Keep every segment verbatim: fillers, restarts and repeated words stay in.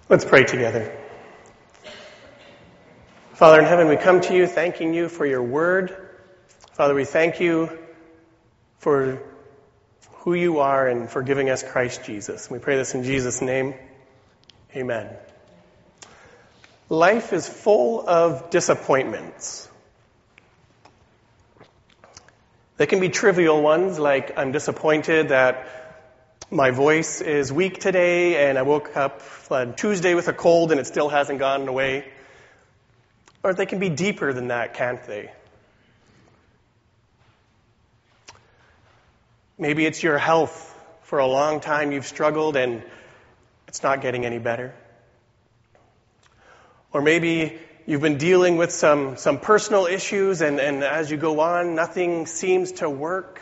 Let's pray together. Father in heaven, we come to you thanking you for your word. Father, we thank you for who you are and for giving us Christ Jesus. We pray this in Jesus' name. Amen. Life is full of disappointments. They can be trivial ones, like I'm disappointed that my voice is weak today and I woke up on Tuesday with a cold and it still hasn't gone away. Or they can be deeper than that, can't they? Maybe it's your health. For a long time you've struggled and it's not getting any better. Or maybe you've been dealing with some, some personal issues and, and as you go on, nothing seems to work.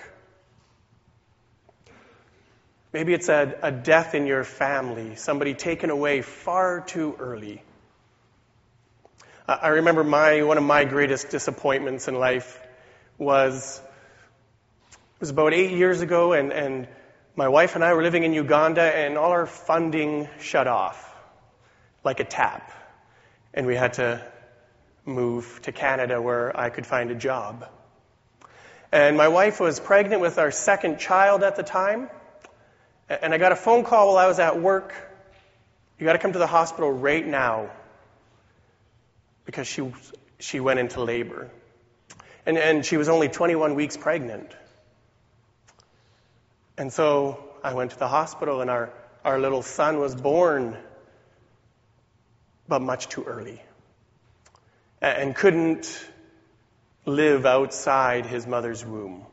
Maybe it's a, a death in your family, somebody taken away far too early. I remember my one of my greatest disappointments in life was it was about eight years ago, and, and my wife and I were living in Uganda, and all our funding shut off like a tap, and we had to move to Canada where I could find a job. And my wife was pregnant with our second child at the time. And I got a phone call while I was at work. You got to come to the hospital right now because she she went into labor. And and she was only twenty-one weeks pregnant. And so I went to the hospital and our, our little son was born, but much too early. And couldn't live outside his mother's womb.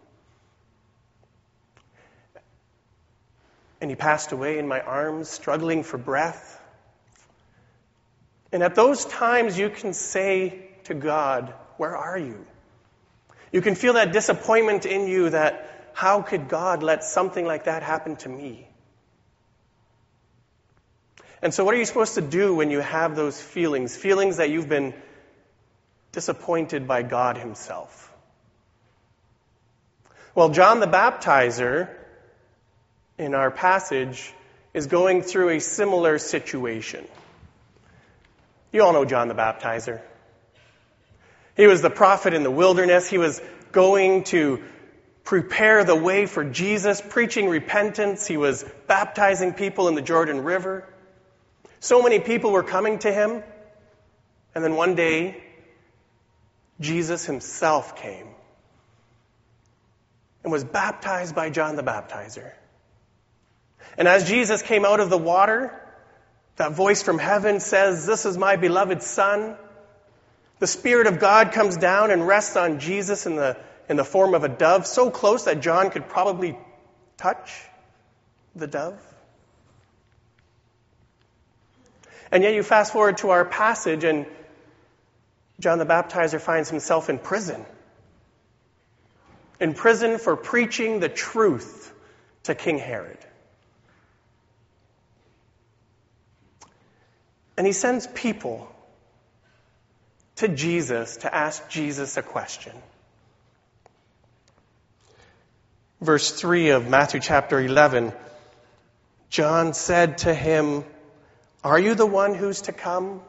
And he passed away in my arms, struggling for breath. And at those times, you can say to God, where are you? You can feel that disappointment in you that, how could God let something like that happen to me? And so what are you supposed to do when you have those feelings? Feelings that you've been disappointed by God himself. Well, John the Baptizer in our passage is going through a similar situation. You all know John the Baptizer. He was the prophet in the wilderness. He was going to prepare the way for Jesus, preaching repentance. He was baptizing people in the Jordan River. So many people were coming to him. And then one day, Jesus himself came and was baptized by John the Baptizer. And as Jesus came out of the water, that voice from heaven says, "This is my beloved Son." The Spirit of God comes down and rests on Jesus in the, in the form of a dove, so close that John could probably touch the dove. And yet you fast forward to our passage and John the Baptizer finds himself in prison. In prison for preaching the truth to King Herod. And he sends people to Jesus to ask Jesus a question. Verse three of Matthew chapter eleven, John said to him, "Are you the one who's to come?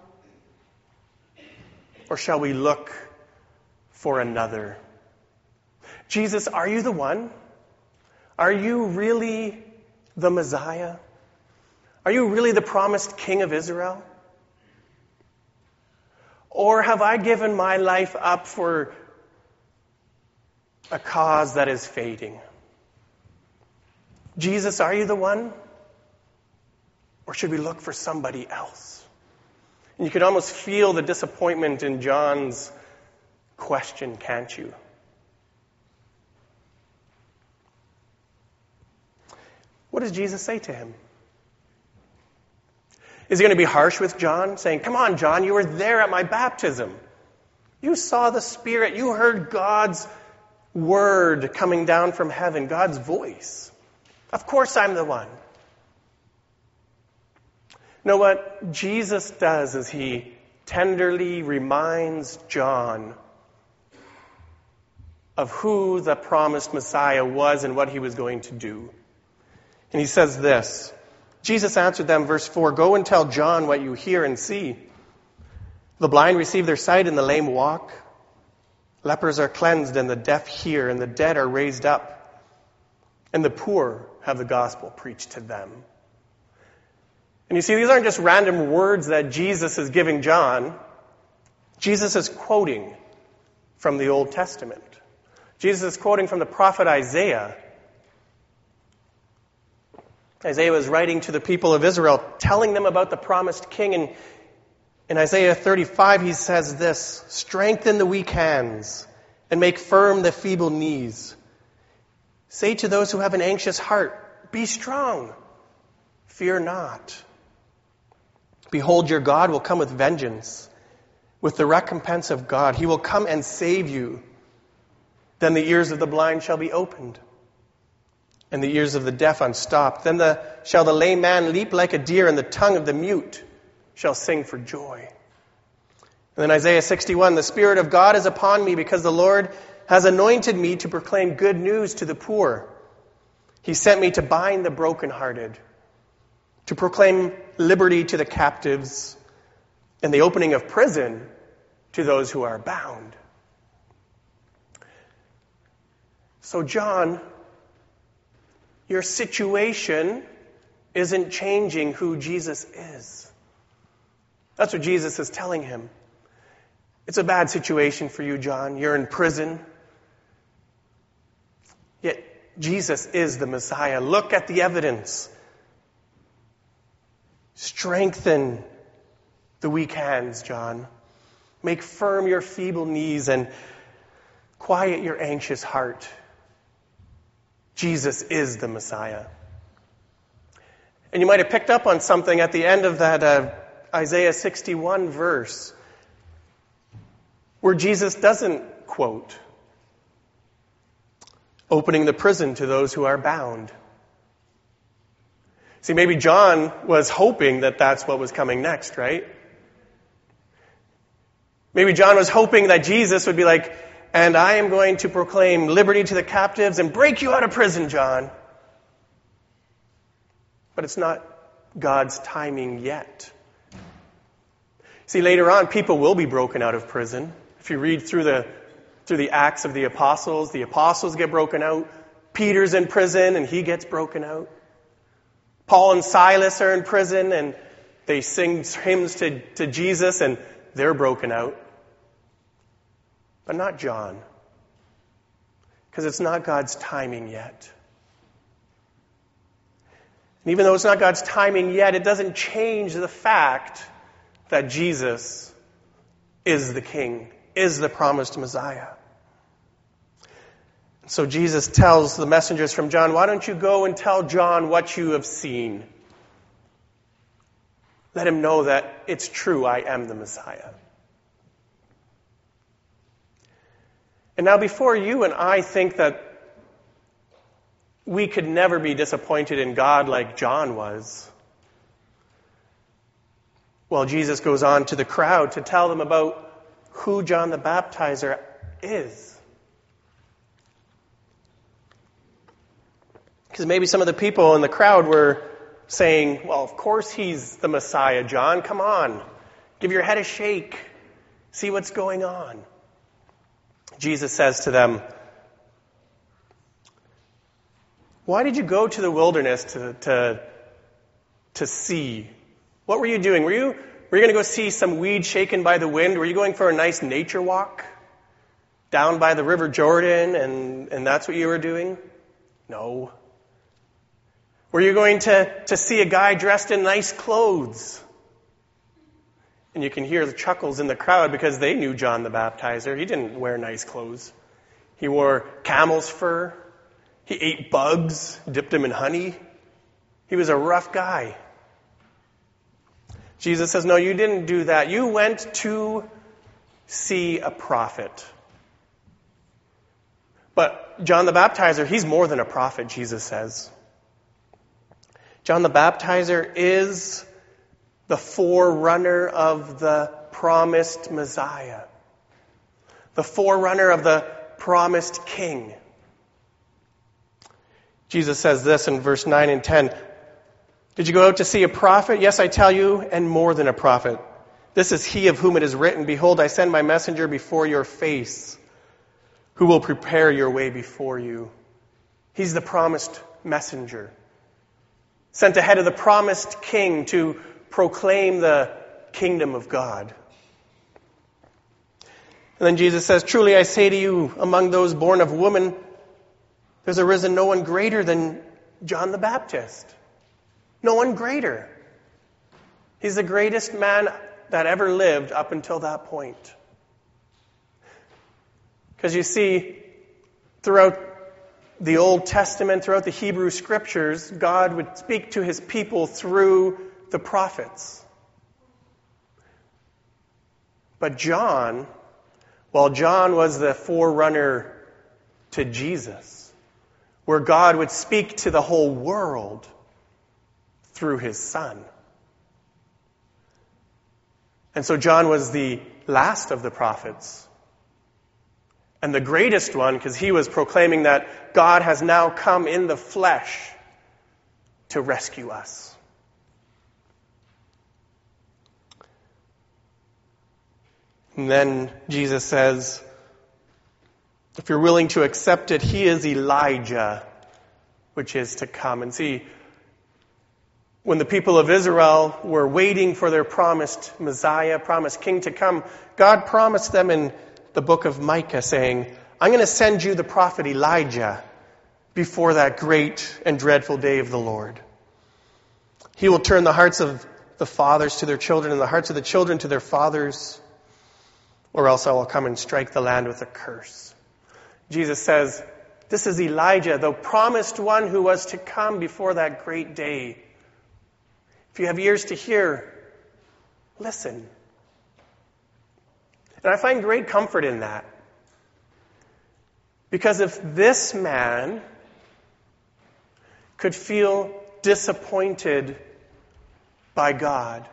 Or shall we look for another?" Jesus, are you the one? Are you really the Messiah? Are you really the promised King of Israel? Or have I given my life up for a cause that is fading? Jesus, are you the one? Or should we look for somebody else? And you can almost feel the disappointment in John's question, can't you? What does Jesus say to him? Is he going to be harsh with John, saying, "Come on, John, you were there at my baptism. You saw the Spirit. You heard God's word coming down from heaven, God's voice. Of course I'm the one." No, what Jesus does is he tenderly reminds John of who the promised Messiah was and what he was going to do. And he says this, Jesus answered them, verse four, "Go and tell John what you hear and see. The blind receive their sight and the lame walk. Lepers are cleansed and the deaf hear and the dead are raised up. And the poor have the gospel preached to them." And you see, these aren't just random words that Jesus is giving John. Jesus is quoting from the Old Testament. Jesus is quoting from the prophet Isaiah. Isaiah was writing to the people of Israel, telling them about the promised king. And in Isaiah thirty-five, he says this, "Strengthen the weak hands and make firm the feeble knees. Say to those who have an anxious heart, be strong, fear not. Behold, your God will come with vengeance, with the recompense of God. He will come and save you. Then the ears of the blind shall be opened, and the ears of the deaf unstopped. Then the, shall the lame man leap like a deer, and the tongue of the mute shall sing for joy." And then Isaiah sixty-one, "The Spirit of God is upon me, because the Lord has anointed me to proclaim good news to the poor. He sent me to bind the brokenhearted, to proclaim liberty to the captives, and the opening of prison to those who are bound." So, John, your situation isn't changing who Jesus is. That's what Jesus is telling him. It's a bad situation for you, John. You're in prison. Yet Jesus is the Messiah. Look at the evidence. Strengthen the weak hands, John. Make firm your feeble knees and quiet your anxious heart. Jesus is the Messiah. And you might have picked up on something at the end of that uh, Isaiah sixty-one verse, where Jesus doesn't quote, "Opening the prison to those who are bound." See, maybe John was hoping that that's what was coming next, right? Maybe John was hoping that Jesus would be like, "And I am going to proclaim liberty to the captives and break you out of prison, John." But it's not God's timing yet. See, later on, people will be broken out of prison. If you read through the through the Acts of the Apostles, the apostles get broken out. Peter's in prison and he gets broken out. Paul and Silas are in prison and they sing hymns to, to Jesus and they're broken out. But not John. Because it's not God's timing yet. And even though it's not God's timing yet, it doesn't change the fact that Jesus is the King, is the promised Messiah. So Jesus tells the messengers from John, "Why don't you go and tell John what you have seen? Let him know that it's true, I am the Messiah." And now before you and I think that we could never be disappointed in God like John was, well, Jesus goes on to the crowd to tell them about who John the Baptizer is. Because maybe some of the people in the crowd were saying, "Well, of course he's the Messiah, John. Come on. Give your head a shake. See what's going on." Jesus says to them, "Why did you go to the wilderness to, to, to see? What were you doing? Were you, were you going to go see some weed shaken by the wind? Were you going for a nice nature walk down by the River Jordan and, and that's what you were doing? No. Were you going to, to see a guy dressed in nice clothes?" And you can hear the chuckles in the crowd because they knew John the Baptizer. He didn't wear nice clothes. He wore camel's fur. He ate bugs, dipped them in honey. He was a rough guy. Jesus says, "No, you didn't do that. You went to see a prophet." But John the Baptizer, he's more than a prophet, Jesus says. John the Baptizer is the forerunner of the promised Messiah, the forerunner of the promised King. Jesus says this in verse nine and ten, Did you go out to see a prophet? Yes, I tell you, and more than a prophet. This is he of whom it is written, Behold, I send my messenger before your face, who will prepare your way before you. He's the promised messenger, sent ahead of the promised king to proclaim the kingdom of God. And then Jesus says, Truly I say to you, among those born of woman, there's arisen no one greater than John the Baptist. No one greater. He's the greatest man that ever lived up until that point. Because you see, throughout the Old Testament, throughout the Hebrew Scriptures, God would speak to his people through the prophets. But John, while John was the forerunner to Jesus, where God would speak to the whole world through his Son. And so John was the last of the prophets. And the greatest one, because he was proclaiming that God has now come in the flesh to rescue us. And then Jesus says, if you're willing to accept it, he is Elijah, which is to come. And see, when the people of Israel were waiting for their promised Messiah, promised king to come, God promised them in the book of Micah saying, I'm going to send you the prophet Elijah before that great and dreadful day of the Lord. He will turn the hearts of the fathers to their children and the hearts of the children to their fathers, or else I will come and strike the land with a curse. Jesus says, this is Elijah, the promised one who was to come before that great day. If you have ears to hear, listen. And I find great comfort in that. Because if this man could feel disappointed by God,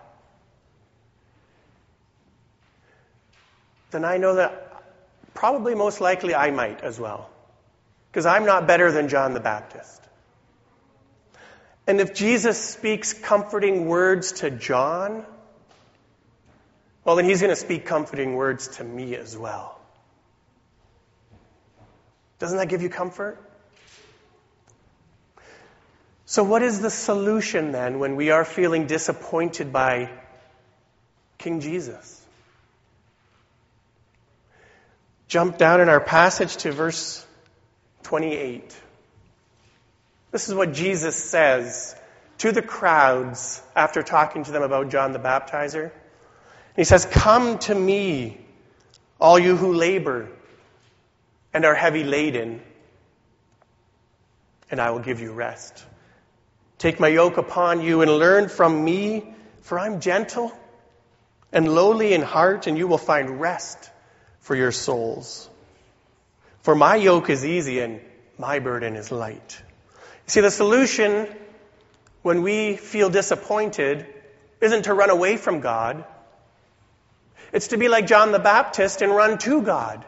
then I know that probably most likely I might as well. Because I'm not better than John the Baptist. And if Jesus speaks comforting words to John, well, then he's going to speak comforting words to me as well. Doesn't that give you comfort? So what is the solution then when we are feeling disappointed by King Jesus? Jump down in our passage to verse twenty-eight. This is what Jesus says to the crowds after talking to them about John the Baptizer. He says, Come to me, all you who labor and are heavy laden, and I will give you rest. Take my yoke upon you and learn from me, for I'm gentle and lowly in heart, and you will find rest for your souls. For my yoke is easy and my burden is light. See, the solution when we feel disappointed isn't to run away from God. It's to be like John the Baptist and run to God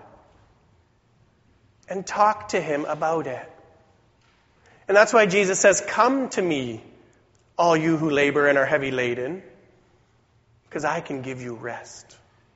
and talk to him about it. And that's why Jesus says, Come to me, all you who labor and are heavy laden, because I can give you rest.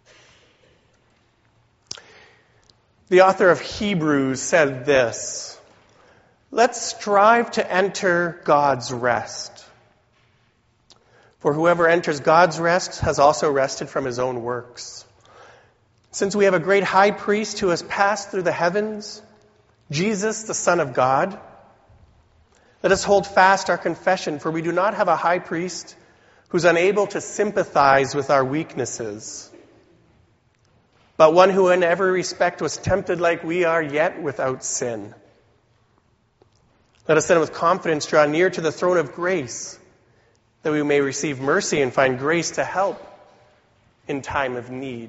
The author of Hebrews said this, Let's strive to enter God's rest. For whoever enters God's rest has also rested from his own works. Since we have a great high priest who has passed through the heavens, Jesus, the Son of God, let us hold fast our confession, for we do not have a high priest who's unable to sympathize with our weaknesses, but one who in every respect was tempted like we are, yet without sin. Let us then with confidence draw near to the throne of grace, that we may receive mercy and find grace to help in time of need.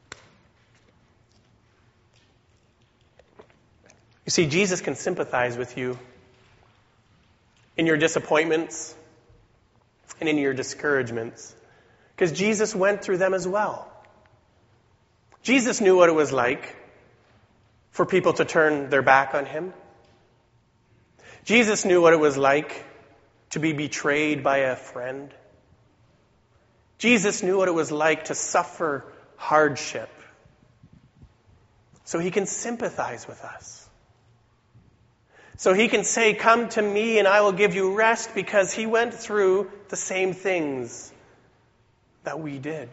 You see, Jesus can sympathize with you in your disappointments and in your discouragements, because Jesus went through them as well. Jesus knew what it was like for people to turn their back on him. Jesus knew what it was like to be betrayed by a friend. Jesus knew what it was like to suffer hardship. So he can sympathize with us. So he can say, come to me and I will give you rest, because he went through the same things that we did.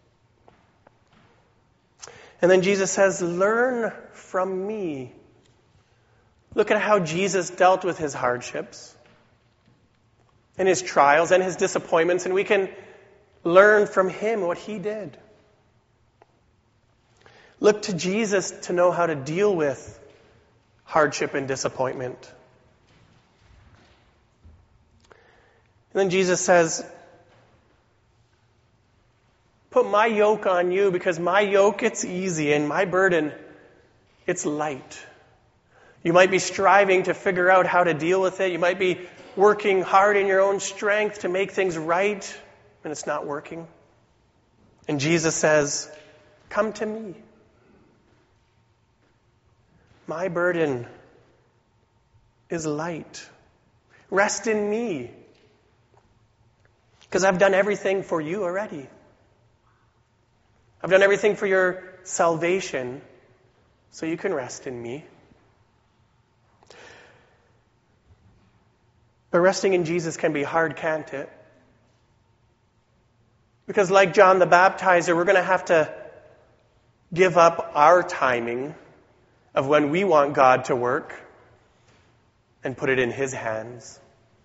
And then Jesus says, learn from me. Look at how Jesus dealt with his hardships and his trials and his disappointments, and we can learn from him what he did. Look to Jesus to know how to deal with hardship and disappointment. And then Jesus says, put my yoke on you, because my yoke, it's easy, and my burden, it's light. You might be striving to figure out how to deal with it. You might be working hard in your own strength to make things right, and it's not working. And Jesus says, come to me. My burden is light. Rest in me, because I've done everything for you already. I've done everything for your salvation, so you can rest in me. But resting in Jesus can be hard, can't it? Because like John the Baptizer, we're going to have to give up our timing of when we want God to work and put it in his hands.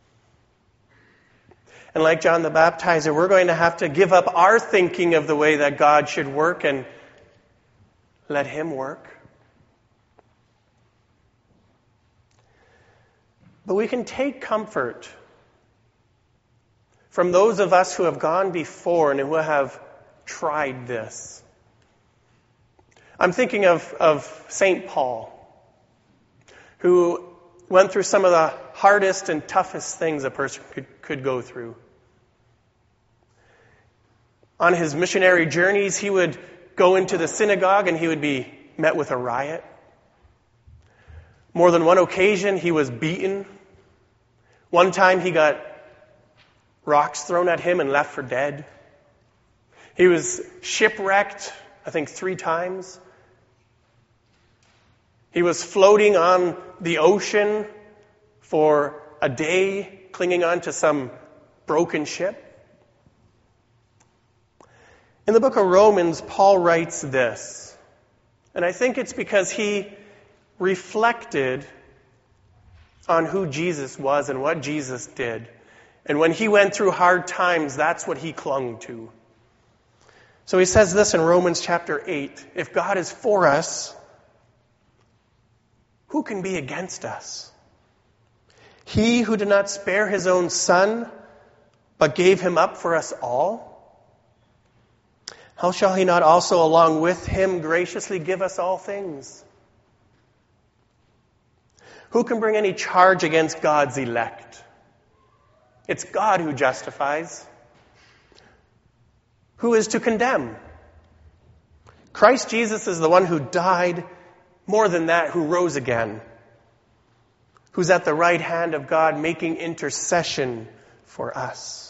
And like John the Baptizer, we're going to have to give up our thinking of the way that God should work and let him work. But we can take comfort from those of us who have gone before and who have tried this. I'm thinking of, of Saint Paul, who went through some of the hardest and toughest things a person could, could go through. On his missionary journeys, he would go into the synagogue and he would be met with a riot. More than one occasion, he was beaten. One time, he got rocks thrown at him and left for dead. He was shipwrecked, I think, three times. He was floating on the ocean for a day, clinging on to some broken ship. In the book of Romans, Paul writes this, and I think it's because he reflected on who Jesus was and what Jesus did. And when he went through hard times, that's what he clung to. So he says this in Romans chapter eight, if God is for us, who can be against us? He who did not spare his own son, but gave him up for us all, how shall he not also along with him graciously give us all things? Who can bring any charge against God's elect? It's God who justifies. Who is to condemn? Christ Jesus is the one who died, more than that, who rose again, who's at the right hand of God making intercession for us.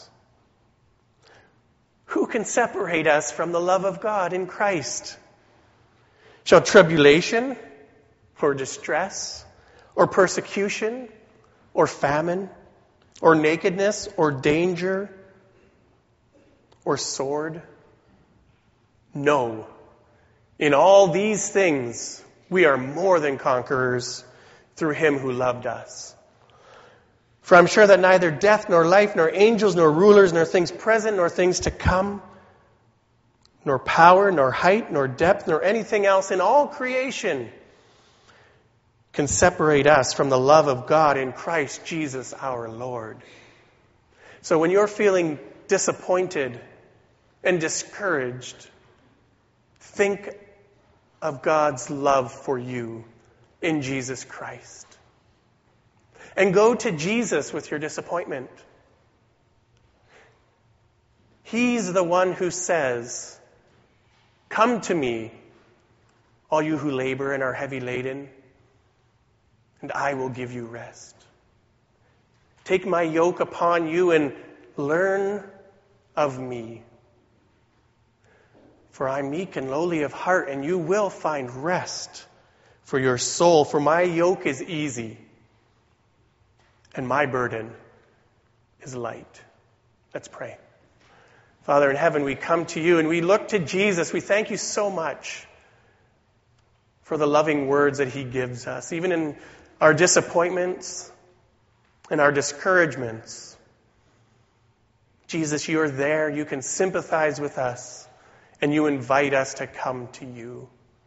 Who can separate us from the love of God in Christ? Shall tribulation or distress or persecution or famine or nakedness or danger or sword? No. In all these things, we are more than conquerors through him who loved us. For I'm sure that neither death, nor life, nor angels, nor rulers, nor things present, nor things to come, nor power, nor height, nor depth, nor anything else in all creation can separate us from the love of God in Christ Jesus our Lord. So when you're feeling disappointed and discouraged, think of God's love for you in Jesus Christ. And go to Jesus with your disappointment. He's the one who says, come to me, all you who labor and are heavy laden, and I will give you rest. Take my yoke upon you and learn of me. For I am meek and lowly of heart, and you will find rest for your soul. For my yoke is easy, and my burden is light. Let's pray. Father in heaven, we come to you and we look to Jesus. We thank you so much for the loving words that he gives us, even in our disappointments and our discouragements. Jesus, you're there. You can sympathize with us, and you invite us to come to you.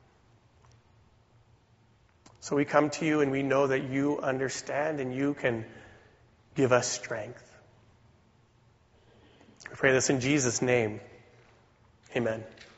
So we come to you and we know that you understand and you can give us strength. We pray this in Jesus' name. Amen.